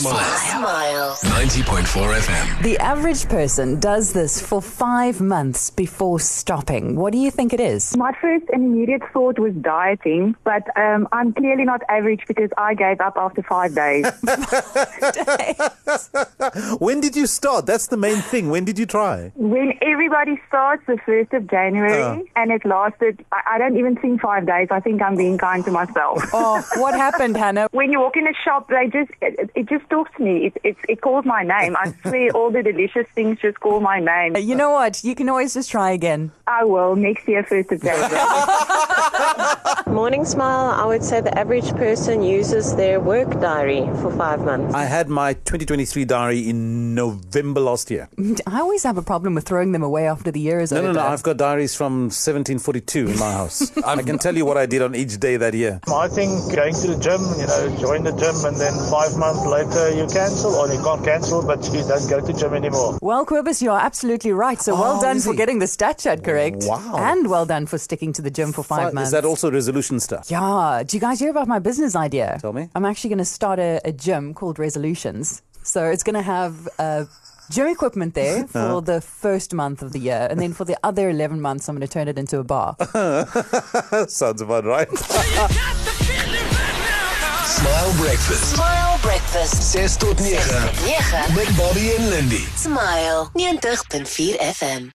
Smile. 90.4 FM. The average person does this for 5 months before stopping. What do you think it is? My first and immediate thought was dieting, but I'm clearly not average because I gave up after 5 days. When did you start? That's the main thing. When did you try? When everybody starts the 1st of January, and it lasted, I don't even think 5 days. I think I'm being kind to myself. Oh, what happened, Hannah? When you walk in a shop, it just talks to me. It calls my name. I swear all the delicious things just call my name. You know what? You can always just try again. I will. Next year, 1st of January. Morning Smile, I would say the average person uses their work diary for 5 months. I had my 2023 diary in November last year. I always have a problem with throwing them away after the year is over. No. I've got diaries from 1742 in my house. I can tell you what I did on each day that year. I think going to the gym, join the gym and then 5 months later you cancel, or you can't cancel, but you don't go to gym anymore. Well, Quibus, you are absolutely right. So well done for getting the stat chat correct. Wow. And well done for sticking to the gym for 5 months. Is that also resolution stuff? Yeah. Do you guys hear about my business idea? Tell me. I'm actually going to start a gym called Resolutions. So it's going to have gym equipment there for the first month of the year. And then for the other 11 months, I'm going to turn it into a bar. Sounds about right. Smile Breakfast. Smile Breakfast. 6 tot 9. 9. Met Bobby en Lindy. Smile 90.4 FM.